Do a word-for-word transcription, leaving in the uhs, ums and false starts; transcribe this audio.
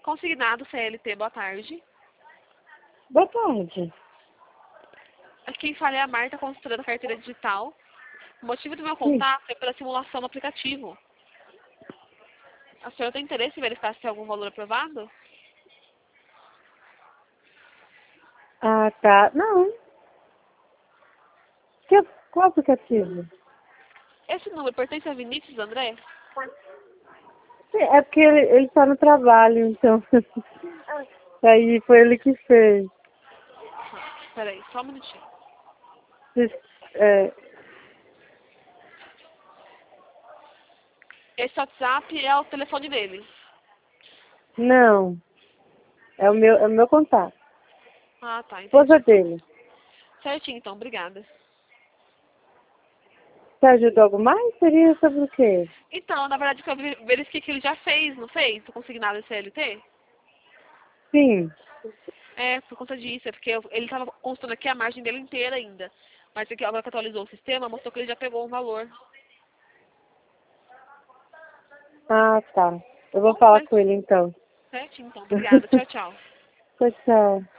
Consignado C L T, boa tarde. Boa tarde. Aqui quem fala é a Marta, consultora da carteira digital. O motivo do meu Sim. contato é pela simulação do aplicativo. A senhora tem interesse em verificar se tem algum valor aprovado? Ah, tá. Não. Que, qual aplicativo? Esse número pertence a Vinícius André? Sim, é porque ele, ele tá no trabalho, então. Aí foi ele que fez. Peraí, só um minutinho. É, Esse WhatsApp é o telefone dele. não. É o meu, é o meu contato. Ah, tá, entendi. Esposa dele. Certinho, então, obrigada. Você ajudou algo mais? Seria sobre o quê? Então, na verdade, que eu ver- verifiquei que ele já fez, não fez? O consignado C L T? Sim. É, por conta disso, é porque eu- ele estava constando aqui a margem dele inteira ainda. Mas aqui, agora que atualizou o sistema, mostrou que ele já pegou um valor. Ah, tá. Eu vou Bom, falar certo. com ele então. Certinho, então. Obrigada. Tchau, tchau. Tchau, tchau.